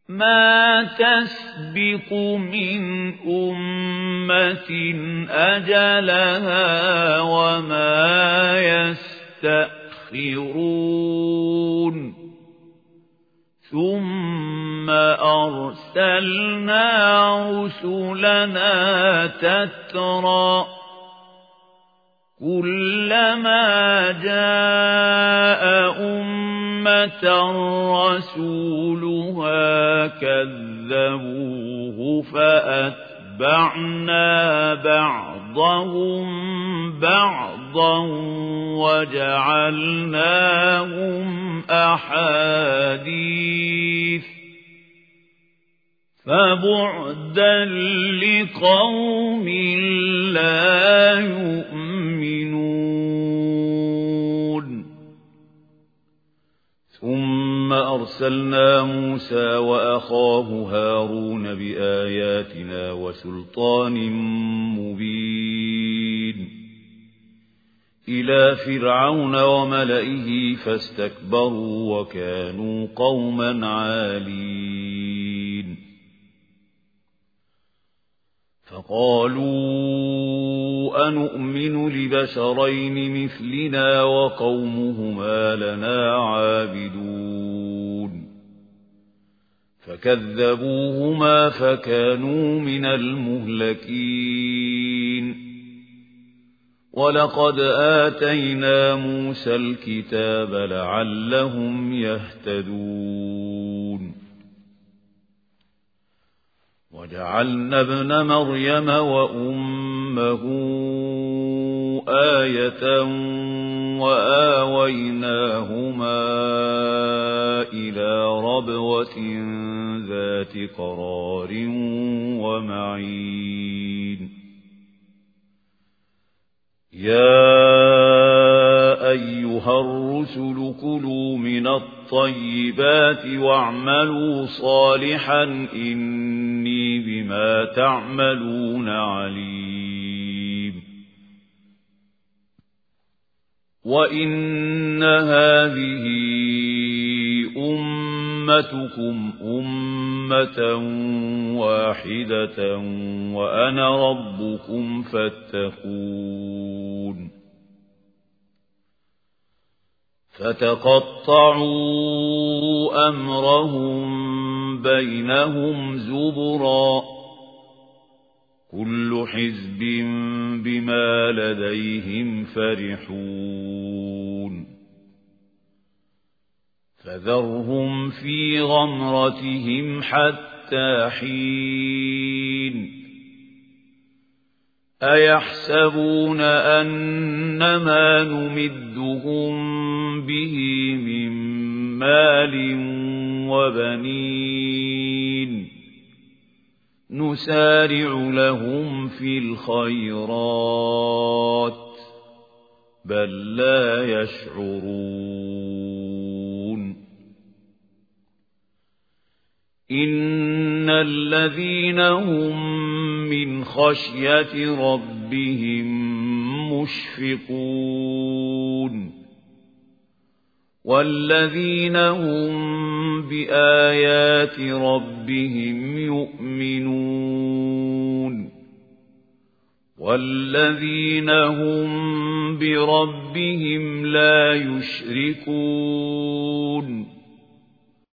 ما تسبق من أمة أجلها وما يستأخرون ثم أرسلنا رسلنا تترى كلما جاء أمة رسولها كذبوه فأتبعنا بعضهم بعضا وجعلناهم أحاديث فبعدا لقوم لا يؤمنون ثم أرسلنا موسى وأخاه هارون بآياتنا وسلطان مبين إلى فرعون وملئه فاستكبروا وكانوا قوما عالين فقالوا أنؤمن لبشرين مثلنا وقومهما لنا عابدون فكذبوهما فكانوا من المهلكين ولقد آتينا موسى الكتاب لعلهم يهتدون وجعلنا ابن مريم وأمه آية وآويناهما إلى ربوة ذات قرار ومعين يا أيها الرسل كلوا من الطيبات واعملوا صالحا إني بما تعملون عليم وإن هذه أمتكم أمة واحدة وأنا ربكم فاتقون فتقطعوا أمرهم بينهم زبرا كل حزب بما لديهم فرحون فذرهم في غمرتهم حتى حين أيحسبون أنما نمدهم به من مال وبنين نسارع لهم في الخيرات بل لا يشعرون إن الذين هم من خشية ربهم مشفقون والذين هم بآيات ربهم يؤمنون والذين هم بربهم لا يشركون